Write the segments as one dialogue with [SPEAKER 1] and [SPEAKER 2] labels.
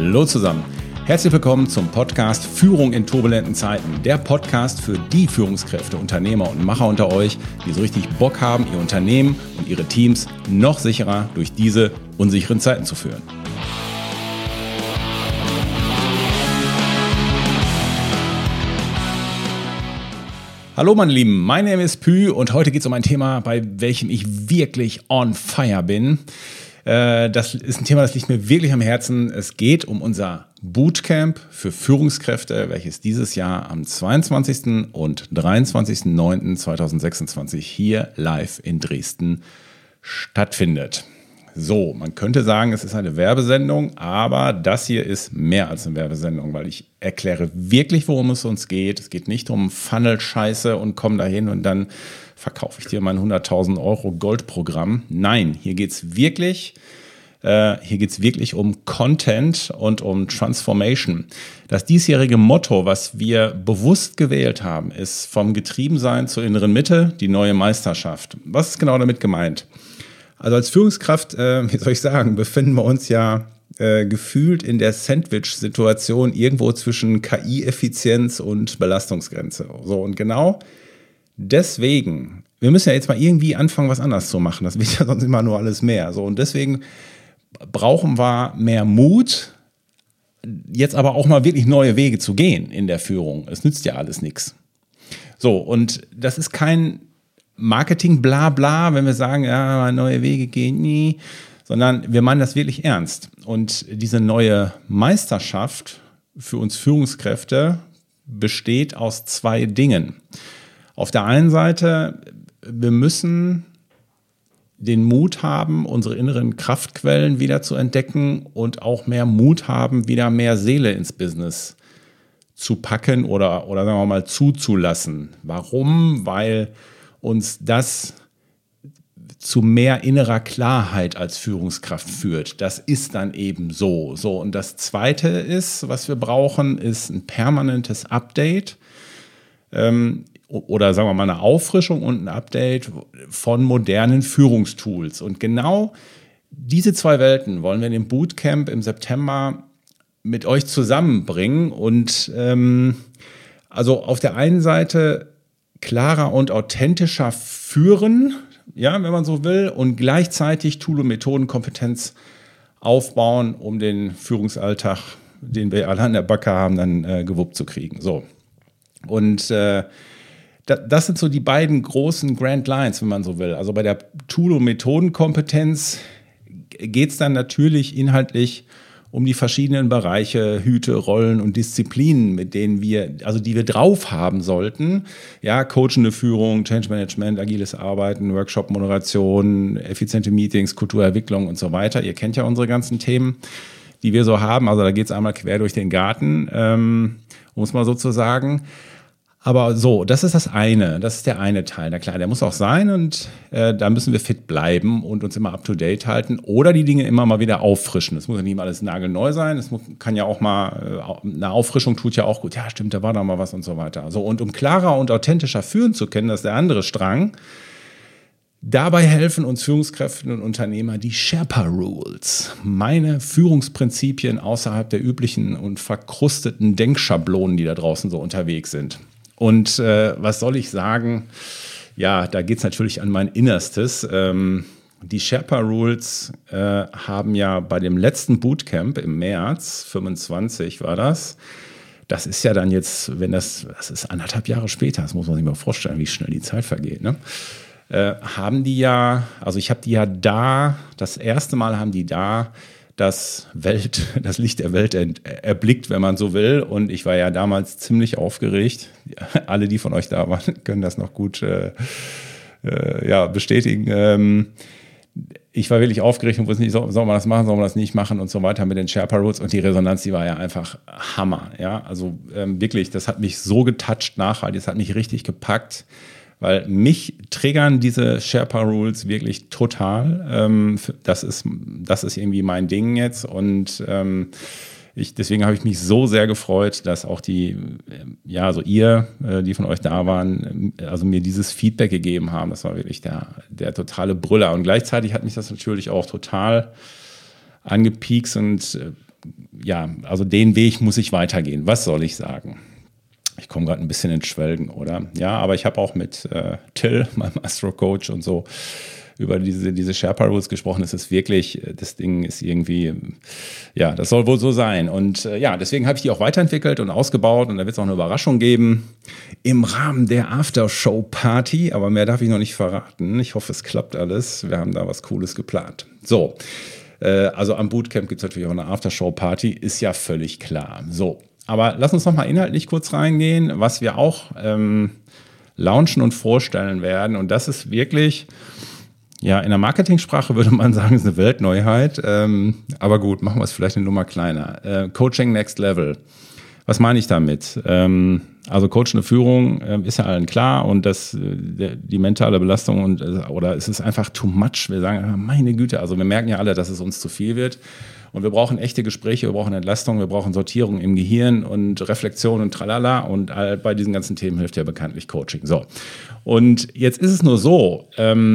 [SPEAKER 1] Hallo zusammen. Herzlich willkommen zum Podcast Führung in turbulenten Zeiten. Der Podcast für die Führungskräfte, Unternehmer und Macher unter euch, die so richtig Bock haben, ihr Unternehmen und ihre Teams noch sicherer durch diese unsicheren Zeiten zu führen. Hallo meine Lieben, mein Name ist Pü und heute geht es um ein Thema, bei welchem ich wirklich on fire bin. Das ist ein Thema, das liegt mir wirklich am Herzen. Es geht um unser Bootcamp für Führungskräfte, welches dieses Jahr am 22. und 23.09.2026 hier live in Dresden stattfindet. So, man könnte sagen, es ist eine Werbesendung, aber das hier ist mehr als eine Werbesendung, weil ich erkläre wirklich, worum es uns geht. Es geht nicht um Funnel-Scheiße und komm dahin und dann verkaufe ich dir mein 100.000 Euro Goldprogramm. Nein, hier geht es wirklich um Content und um Transformation. Das diesjährige Motto, was wir bewusst gewählt haben, ist vom Getriebensein zur inneren Mitte, die neue Meisterschaft. Was ist genau damit gemeint? Also als Führungskraft, wie soll ich sagen, befinden wir uns ja gefühlt in der Sandwich-Situation irgendwo zwischen KI-Effizienz und Belastungsgrenze. So, und genau deswegen, wir müssen ja jetzt mal irgendwie anfangen, was anders zu machen. Das wird ja sonst immer nur alles mehr. So, und deswegen brauchen wir mehr Mut, jetzt aber auch mal wirklich neue Wege zu gehen in der Führung. Es nützt ja alles nichts. So, und das ist kein Marketing bla bla, wenn wir sagen, ja, neue Wege gehen nie, sondern wir meinen das wirklich ernst. Und diese neue Meisterschaft für uns Führungskräfte besteht aus zwei Dingen. Auf der einen Seite, wir müssen den Mut haben, unsere inneren Kraftquellen wieder zu entdecken und auch mehr Mut haben, wieder mehr Seele ins Business zu packen oder sagen wir mal zuzulassen. Warum? Weil uns das zu mehr innerer Klarheit als Führungskraft führt. Das ist dann eben so. So, und das Zweite ist, was wir brauchen, ist ein permanentes Update oder sagen wir mal eine Auffrischung und ein Update von modernen Führungstools. Und genau diese zwei Welten wollen wir in dem Bootcamp im September mit euch zusammenbringen. Und also auf der einen Seite klarer und authentischer führen, ja, wenn man so will, und gleichzeitig Tool- und Methodenkompetenz aufbauen, um den Führungsalltag, den wir alle an der Backe haben, dann gewuppt zu kriegen. So. Und das sind so die beiden großen Grand Lines, wenn man so will. Also bei der Tool- und Methodenkompetenz geht es dann natürlich inhaltlich um die verschiedenen Bereiche, Hüte, Rollen und Disziplinen, mit denen die wir drauf haben sollten. Ja, coachende Führung, Change Management, agiles Arbeiten, Workshop-Moderation, effiziente Meetings, Kulturentwicklung und so weiter. Ihr kennt ja unsere ganzen Themen, die wir so haben. Also da geht es einmal quer durch den Garten, um es mal so zu sagen. Aber so, das ist das eine, das ist der eine Teil. Na klar, der muss auch sein und da müssen wir fit bleiben und uns immer up-to-date halten oder die Dinge immer mal wieder auffrischen. Es muss ja nicht immer alles nagelneu sein, kann ja auch mal, eine Auffrischung tut ja auch gut. Ja, stimmt, da war doch mal was und so weiter. So, und um klarer und authentischer führen zu können, das ist der andere Strang. Dabei helfen uns Führungskräfte und Unternehmer die Sherpa Rules, meine Führungsprinzipien außerhalb der üblichen und verkrusteten Denkschablonen, die da draußen so unterwegs sind. Und was soll ich sagen? Ja, da geht es natürlich an mein Innerstes. Die Sherpa Rules haben ja bei dem letzten Bootcamp im März 25 war das. Das ist ja dann jetzt, das ist 1,5 Jahre später, das muss man sich mal vorstellen, wie schnell die Zeit vergeht, ne? Haben die ja, also ich habe die ja da, das erste Mal haben die da das Licht der Welt erblickt, wenn man so will. Und ich war ja damals ziemlich aufgeregt. Alle, die von euch da waren, können das noch gut bestätigen. Ich war wirklich aufgeregt und wusste nicht, soll man das machen, soll man das nicht machen und so weiter mit den Sherpa Rules. Und die Resonanz, die war ja einfach Hammer. Ja? Also wirklich, das hat mich so getoucht nachhaltig, das hat mich richtig gepackt. Weil mich triggern diese Sherpa Rules wirklich total. Das ist irgendwie mein Ding jetzt. Und deswegen habe ich mich so sehr gefreut, dass auch die von euch da waren, also mir dieses Feedback gegeben haben. Das war wirklich der totale Brüller. Und gleichzeitig hat mich das natürlich auch total angepiekst und ja, also den Weg muss ich weitergehen. Was soll ich sagen? Ich komme gerade ein bisschen ins Schwelgen, oder? Ja, aber ich habe auch mit Till, meinem Astro-Coach und so, über diese Sherpa Rules gesprochen. Es ist wirklich, das Ding ist irgendwie, ja, das soll wohl so sein. Und ja, deswegen habe ich die auch weiterentwickelt und ausgebaut und da wird es auch eine Überraschung geben im Rahmen der Aftershow-Party, aber mehr darf ich noch nicht verraten. Ich hoffe, es klappt alles. Wir haben da was Cooles geplant. So, also am Bootcamp gibt es natürlich auch eine Aftershow-Party, ist ja völlig klar. So, aber lass uns noch mal inhaltlich kurz reingehen, was wir auch launchen und vorstellen werden. Und das ist wirklich, ja, in der Marketingsprache würde man sagen, ist eine Weltneuheit. Aber gut, machen wir es vielleicht eine Nummer kleiner. Coaching Next Level. Was meine ich damit? Also coachende Führung ist ja allen klar und die mentale Belastung oder es ist einfach too much. Wir sagen, meine Güte, also wir merken ja alle, dass es uns zu viel wird. Und wir brauchen echte Gespräche, wir brauchen Entlastung, wir brauchen Sortierung im Gehirn und Reflexion und tralala. Und bei diesen ganzen Themen hilft ja bekanntlich Coaching. So. Und jetzt ist es nur so,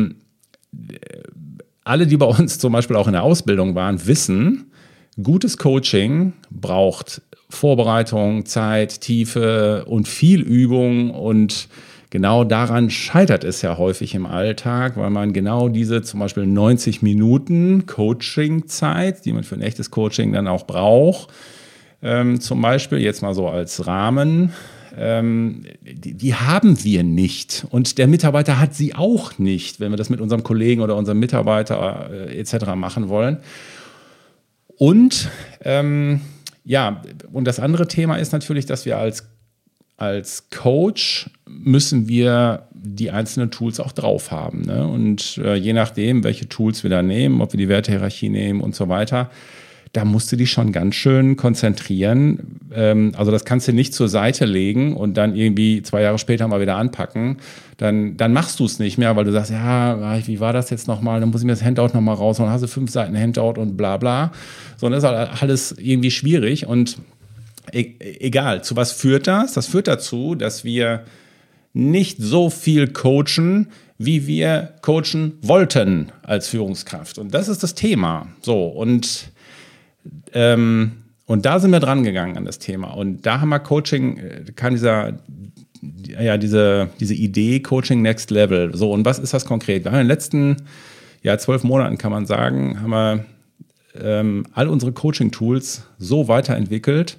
[SPEAKER 1] alle, die bei uns zum Beispiel auch in der Ausbildung waren, wissen, gutes Coaching braucht Vorbereitung, Zeit, Tiefe und viel Übung und genau daran scheitert es ja häufig im Alltag, weil man genau diese zum Beispiel 90 Minuten Coaching-Zeit, die man für ein echtes Coaching dann auch braucht, zum Beispiel jetzt mal so als Rahmen, die haben wir nicht und der Mitarbeiter hat sie auch nicht, wenn wir das mit unserem Kollegen oder unserem Mitarbeiter etc. machen wollen. Und ja, und das andere Thema ist natürlich, dass wir als Coach müssen wir die einzelnen Tools auch drauf haben. Ne? Und je nachdem, welche Tools wir da nehmen, ob wir die Wertehierarchie nehmen und so weiter, da musst du dich schon ganz schön konzentrieren. Also das kannst du nicht zur Seite legen und dann irgendwie 2 Jahre später mal wieder anpacken. Dann machst du es nicht mehr, weil du sagst, ja, wie war das jetzt nochmal? Dann muss ich mir das Handout nochmal raus und dann hast du 5 Seiten Handout und bla bla. Sondern das ist halt alles irgendwie schwierig und egal, zu was führt das? Das führt dazu, dass wir nicht so viel coachen, wie wir coachen wollten als Führungskraft. Und das ist das Thema. So, und da sind wir dran gegangen an das Thema. Und da haben wir Coaching, kam diese Idee Coaching Next Level. So, und was ist das konkret? Wir haben in den letzten 12 Monaten, kann man sagen, haben wir all unsere Coaching-Tools so weiterentwickelt,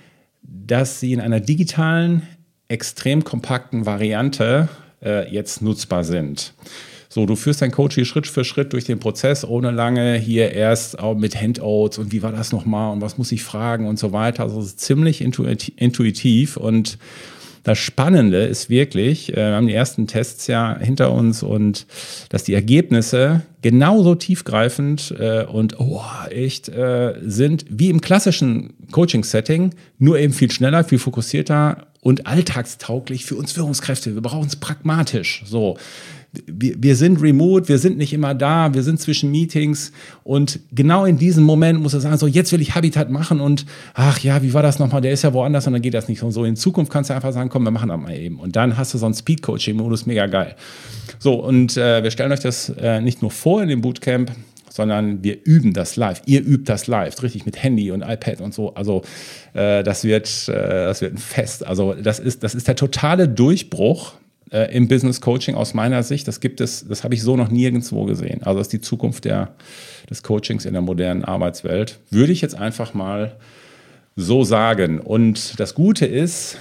[SPEAKER 1] dass sie in einer digitalen, extrem kompakten Variante jetzt nutzbar sind. So, du führst dein Coach hier Schritt für Schritt durch den Prozess, ohne lange hier erst auch mit Handouts und wie war das nochmal und was muss ich fragen und so weiter. Also es ist ziemlich intuitiv und das Spannende ist wirklich, wir haben die ersten Tests ja hinter uns und dass die Ergebnisse genauso tiefgreifend und echt sind wie im klassischen Coaching-Setting, nur eben viel schneller, viel fokussierter und alltagstauglich für uns Führungskräfte. Wir brauchen es pragmatisch. So. Wir sind remote, wir sind nicht immer da, wir sind zwischen Meetings und genau in diesem Moment muss er sagen, so jetzt will ich Habitat machen und ach ja, wie war das nochmal, der ist ja woanders und dann geht das nicht so. In Zukunft kannst du einfach sagen, komm, wir machen das mal eben und dann hast du so einen Speed-Coaching-Modus, mega geil. So und wir stellen euch das nicht nur vor in dem Bootcamp, sondern wir üben das live. Ihr übt das live, richtig mit Handy und iPad und so. Also das wird ein Fest. Also das ist der totale Durchbruch im Business Coaching aus meiner Sicht. Das habe ich so noch nirgendwo gesehen. Also das ist die Zukunft des Coachings in der modernen Arbeitswelt. Würde ich jetzt einfach mal so sagen. Und das Gute ist,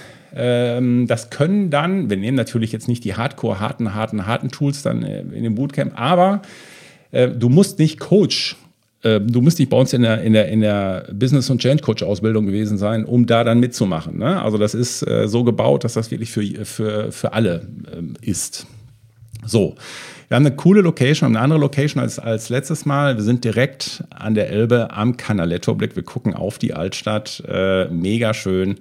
[SPEAKER 1] das können dann, wir nehmen natürlich jetzt nicht die Hardcore, harten Tools dann in dem Bootcamp, aber du musst nicht Coach, du musst nicht bei uns in der Business- und Change-Coach-Ausbildung gewesen sein, um da dann mitzumachen. Ne? Also das ist so gebaut, dass das wirklich für alle ist. So, wir haben eine coole Location, eine andere Location als letztes Mal. Wir sind direkt an der Elbe am Canaletto-Blick. Wir gucken auf die Altstadt, mega schön.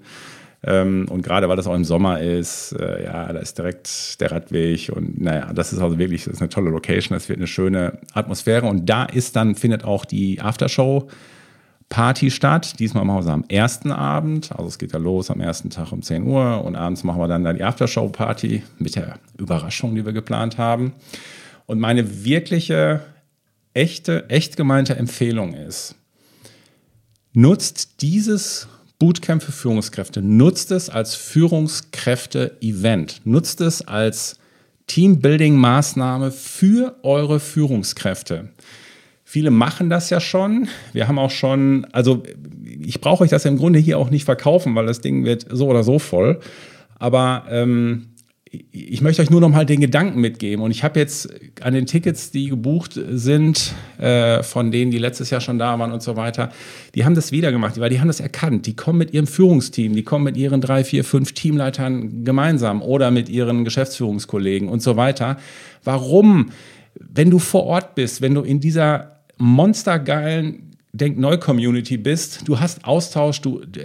[SPEAKER 1] Und gerade weil das auch im Sommer ist, da ist direkt der Radweg und das ist also wirklich, das ist eine tolle Location, das wird eine schöne Atmosphäre und da findet auch die Aftershow-Party statt. Diesmal machen wir sie am ersten Abend, also es geht ja los am ersten Tag um 10 Uhr und abends machen wir dann die Aftershow-Party mit der Überraschung, die wir geplant haben. Und meine wirkliche, echt gemeinte Empfehlung ist, Nutzt dieses Bootcamp für Führungskräfte, nutzt es als Führungskräfte-Event, nutzt es als Teambuilding-Maßnahme für eure Führungskräfte. Viele machen das ja schon. Wir haben auch schon, also ich brauche euch das im Grunde hier auch nicht verkaufen, weil das Ding wird so oder so voll. Aber ich möchte euch nur noch mal den Gedanken mitgeben. Und ich habe jetzt an den Tickets, die gebucht sind, von denen, die letztes Jahr schon da waren und so weiter, die haben das wieder gemacht, weil die haben das erkannt. Die kommen mit ihrem Führungsteam, die kommen mit ihren 3, 4, 5 Teamleitern gemeinsam oder mit ihren Geschäftsführungskollegen und so weiter. Warum? Wenn du vor Ort bist, wenn du in dieser monstergeilen Denk-Neu-Community bist, du hast Austausch,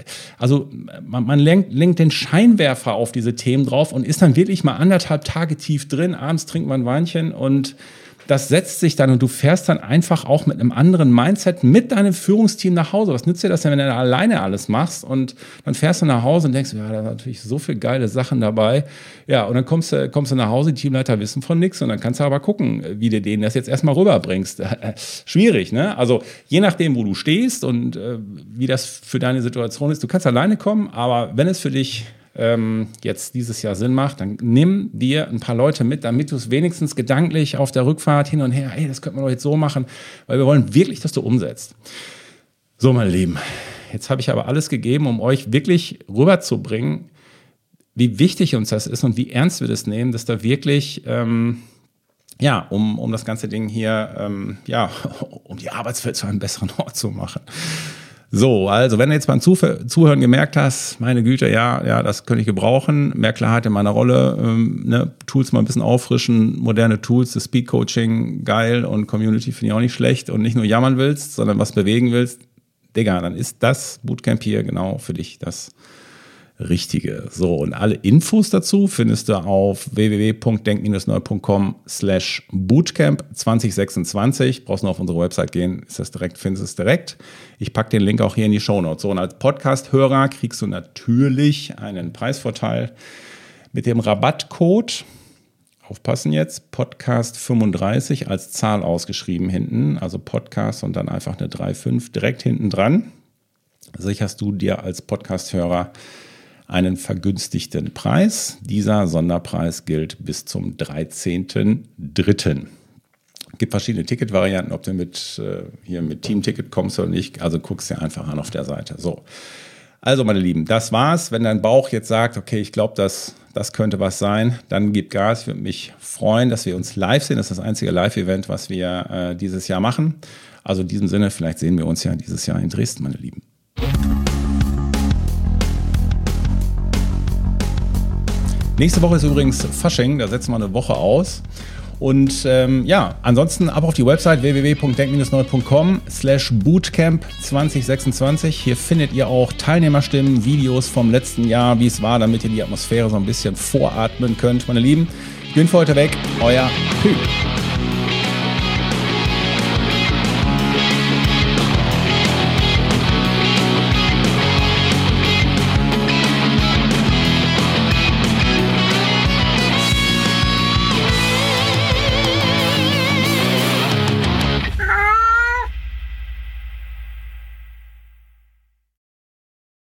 [SPEAKER 1] man lenkt den Scheinwerfer auf diese Themen drauf und ist dann wirklich mal 1,5 Tage tief drin, abends trinkt man ein Weinchen und das setzt sich dann und du fährst dann einfach auch mit einem anderen Mindset mit deinem Führungsteam nach Hause. Was nützt dir das denn, wenn du alleine alles machst und dann fährst du nach Hause und denkst, ja, da sind natürlich so viele geile Sachen dabei. Ja, und dann kommst du nach Hause, die Teamleiter wissen von nichts und dann kannst du aber gucken, wie du denen das jetzt erstmal rüberbringst. Schwierig, ne? Also je nachdem, wo du stehst und wie das für deine Situation ist, du kannst alleine kommen, aber wenn es für dich jetzt dieses Jahr Sinn macht, dann nimm dir ein paar Leute mit, damit du es wenigstens gedanklich auf der Rückfahrt hin und her, hey, das könnte man doch jetzt so machen, weil wir wollen wirklich, dass du umsetzt. So, meine Lieben, jetzt habe ich aber alles gegeben, um euch wirklich rüberzubringen, wie wichtig uns das ist und wie ernst wir das nehmen, dass da wirklich, um das ganze Ding hier, um die Arbeitswelt zu einem besseren Ort zu machen. So, also wenn du jetzt beim Zuhören gemerkt hast, meine Güte, ja, das könnte ich gebrauchen, mehr Klarheit in meiner Rolle, Tools mal ein bisschen auffrischen, moderne Tools, das Speed-Coaching, geil und Community finde ich auch nicht schlecht und nicht nur jammern willst, sondern was bewegen willst, Digga, dann ist das Bootcamp hier genau für dich das Richtige. So, und alle Infos dazu findest du auf www.denk-neu.com/Bootcamp 2026. Brauchst nur auf unsere Website gehen, findest du es direkt. Ich packe den Link auch hier in die Shownotes. So, und als Podcast-Hörer kriegst du natürlich einen Preisvorteil mit dem Rabattcode. Aufpassen jetzt, Podcast 35 als Zahl ausgeschrieben hinten, also Podcast und dann einfach eine 3,5 direkt hinten dran. Sicherst du dir als Podcast-Hörer einen vergünstigten Preis. Dieser Sonderpreis gilt bis zum 13.03. Es gibt verschiedene Ticketvarianten, ob du mit Team-Ticket kommst oder nicht. Also guckst dir einfach an auf der Seite. So, also meine Lieben, das war's. Wenn dein Bauch jetzt sagt, okay, ich glaube, das könnte was sein, dann gib Gas. Ich würde mich freuen, dass wir uns live sehen. Das ist das einzige Live-Event, was wir dieses Jahr machen. Also in diesem Sinne, vielleicht sehen wir uns ja dieses Jahr in Dresden, meine Lieben. Nächste Woche ist übrigens Fasching, da setzen wir eine Woche aus. Und ansonsten ab auf die Website www.denk-neu.com/Bootcamp 2026. Hier findet ihr auch Teilnehmerstimmen, Videos vom letzten Jahr, wie es war, damit ihr die Atmosphäre so ein bisschen voratmen könnt. Meine Lieben, ich bin für heute weg, euer Pü.